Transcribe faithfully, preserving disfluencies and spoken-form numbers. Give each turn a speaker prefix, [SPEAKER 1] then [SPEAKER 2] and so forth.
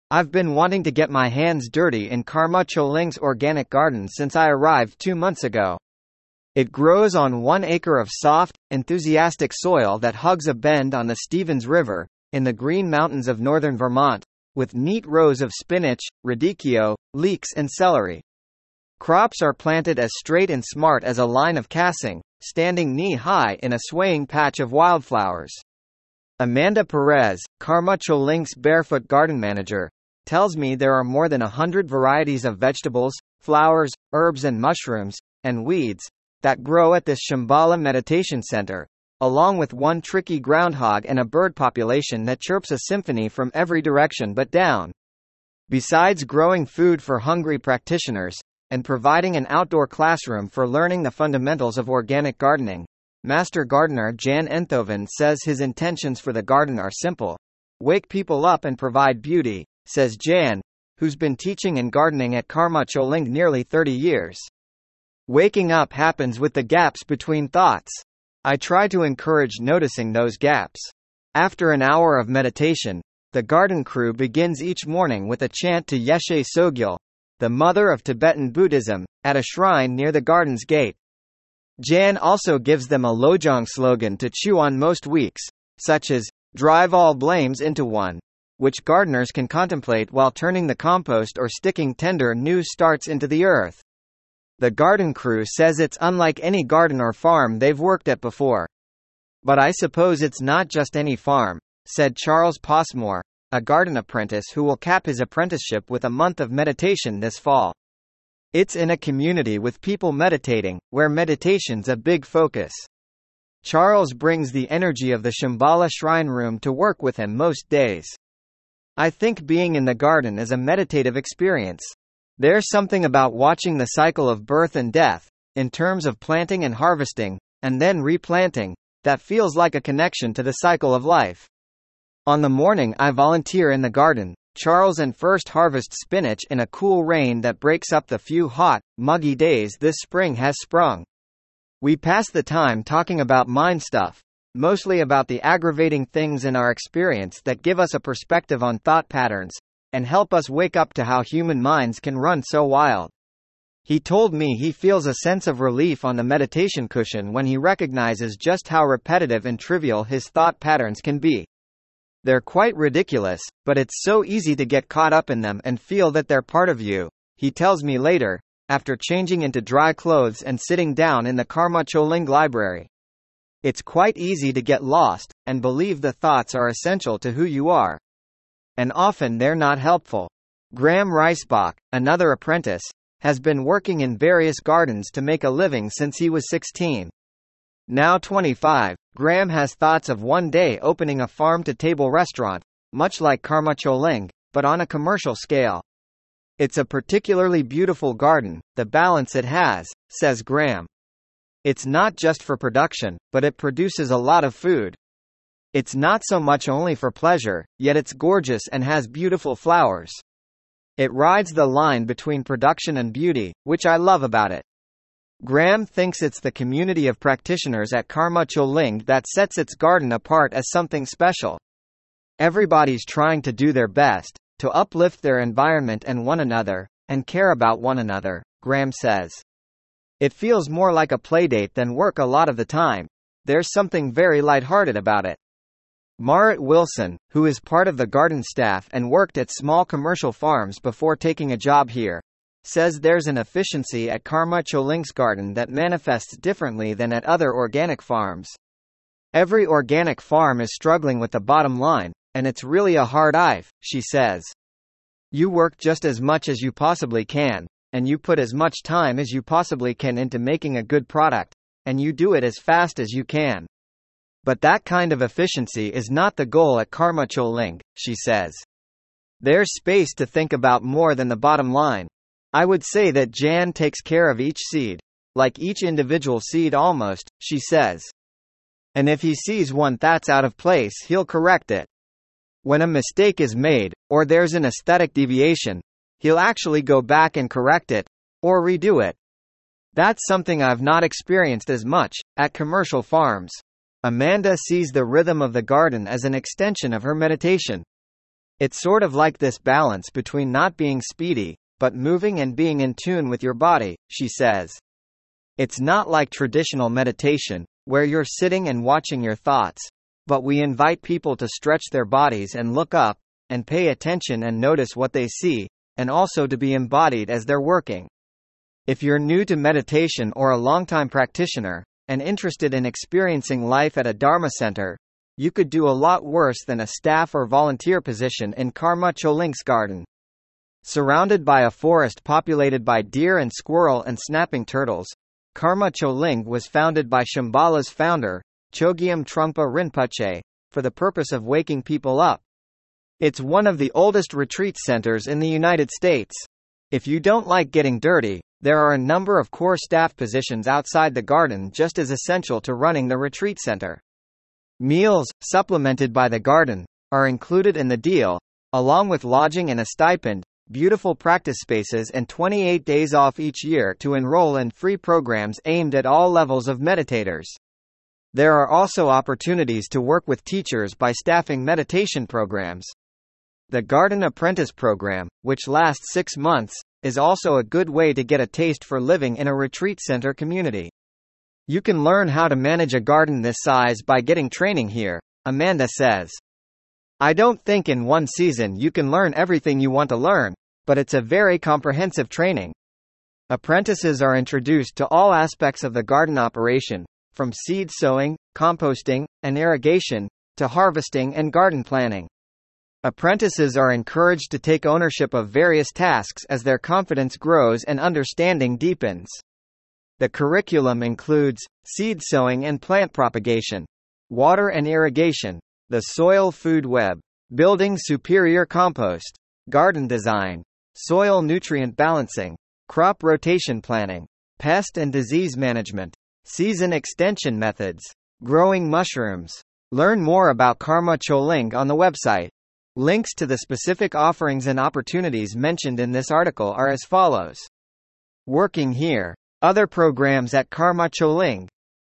[SPEAKER 1] I've been wanting to get my hands dirty in Karma Choling's organic garden since I arrived two months ago. It grows on one acre of soft, enthusiastic soil that hugs a bend on the Stevens River, in the Green Mountains of northern Vermont, with neat rows of spinach, radicchio, leeks and celery. Crops are planted as straight and smart as a line of cassing, standing knee-high in a swaying patch of wildflowers. Amanda Perez, Karma Choling's barefoot garden manager, tells me there are more than a hundred varieties of vegetables, flowers, herbs and mushrooms, and weeds, that grow at this Shambhala meditation center, along with one tricky groundhog and a bird population that chirps a symphony from every direction but down. Besides growing food for hungry practitioners, and providing an outdoor classroom for learning the fundamentals of organic gardening, Master Gardener Jan Enthoven says his intentions for the garden are simple. Wake people up and provide beauty, says Jan, who's been teaching and gardening at Karma Choling nearly thirty years. Waking up happens with the gaps between thoughts. I try to encourage noticing those gaps. After an hour of meditation, the garden crew begins each morning with a chant to Yeshe Sogyal, the mother of Tibetan Buddhism, at a shrine near the garden's gate. Jan also gives them a Lojong slogan to chew on most weeks, such as, "Drive all blames into one," which gardeners can contemplate while turning the compost or sticking tender new starts into the earth. The garden crew says it's unlike any garden or farm they've worked at before. But I suppose it's not just any farm, said Charles Passmore, a garden apprentice who will cap his apprenticeship with a month of meditation this fall. It's in a community with people meditating, where meditation's a big focus. Charles brings the energy of the Shambhala shrine room to work with him most days. I think being in the garden is a meditative experience. There's something about watching the cycle of birth and death, in terms of planting and harvesting, and then replanting, that feels like a connection to the cycle of life. On the morning I volunteer in the garden, Charles and first harvest spinach in a cool rain that breaks up the few hot, muggy days this spring has sprung. We pass the time talking about mind stuff, mostly about the aggravating things in our experience that give us a perspective on thought patterns, and help us wake up to how human minds can run so wild. He told me he feels a sense of relief on the meditation cushion when he recognizes just how repetitive and trivial his thought patterns can be. They're quite ridiculous, but it's so easy to get caught up in them and feel that they're part of you, he tells me later, after changing into dry clothes and sitting down in the Karma Choling library. It's quite easy to get lost, and believe the thoughts are essential to who you are. And often they're not helpful. Graham Reisbach, another apprentice, has been working in various gardens to make a living since he was sixteen. Now twenty-five, Graham has thoughts of one day opening a farm-to-table restaurant, much like Karma Choling, but on a commercial scale. It's a particularly beautiful garden, the balance it has, says Graham. It's not just for production, but it produces a lot of food. It's not so much only for pleasure, yet it's gorgeous and has beautiful flowers. It rides the line between production and beauty, which I love about it. Graham thinks it's the community of practitioners at Karma Choling that sets its garden apart as something special. Everybody's trying to do their best, to uplift their environment and one another, and care about one another, Graham says. It feels more like a playdate than work a lot of the time. There's something very lighthearted about it. Marit Wilson, who is part of the garden staff and worked at small commercial farms before taking a job here, says there's an efficiency at Karma Choling's garden that manifests differently than at other organic farms. Every organic farm is struggling with the bottom line, and it's really a hard life, she says. You work just as much as you possibly can, and you put as much time as you possibly can into making a good product, and you do it as fast as you can. But that kind of efficiency is not the goal at Karma Choling, she says. There's space to think about more than the bottom line. I would say that Jan takes care of each seed, like each individual seed almost, she says. And if he sees one that's out of place, he'll correct it. When a mistake is made, or there's an aesthetic deviation, he'll actually go back and correct it, or redo it. That's something I've not experienced as much, at commercial farms. Amanda sees the rhythm of the garden as an extension of her meditation. It's sort of like this balance between not being speedy, but moving and being in tune with your body, she says. It's not like traditional meditation, where you're sitting and watching your thoughts, but we invite people to stretch their bodies and look up, and pay attention and notice what they see, and also to be embodied as they're working. If you're new to meditation or a longtime practitioner, and interested in experiencing life at a Dharma center, you could do a lot worse than a staff or volunteer position in Karma Choling's garden. Surrounded by a forest populated by deer and squirrel and snapping turtles, Karma Choling was founded by Shambhala's founder, Chogyam Trungpa Rinpoche, for the purpose of waking people up. It's one of the oldest retreat centers in the United States. If you don't like getting dirty, there are a number of core staff positions outside the garden just as essential to running the retreat center. Meals, supplemented by the garden, are included in the deal, along with lodging and a stipend, beautiful practice spaces and twenty-eight days off each year to enroll in free programs aimed at all levels of meditators. There are also opportunities to work with teachers by staffing meditation programs. The Garden Apprentice Program, which lasts six months, is also a good way to get a taste for living in a retreat center community. You can learn how to manage a garden this size by getting training here, Amanda says. I don't think in one season you can learn everything you want to learn, but it's a very comprehensive training. Apprentices are introduced to all aspects of the garden operation, from seed sowing, composting, and irrigation, to harvesting and garden planning. Apprentices are encouraged to take ownership of various tasks as their confidence grows and understanding deepens. The curriculum includes seed sowing and plant propagation, water and irrigation, the soil food web, building superior compost, garden design, soil nutrient balancing, crop rotation planning, pest and disease management, season extension methods, growing mushrooms. Learn more about Karma Choling on the website. Links to the specific offerings and opportunities mentioned in this article are as follows. Working here. Other programs at Karma Choling.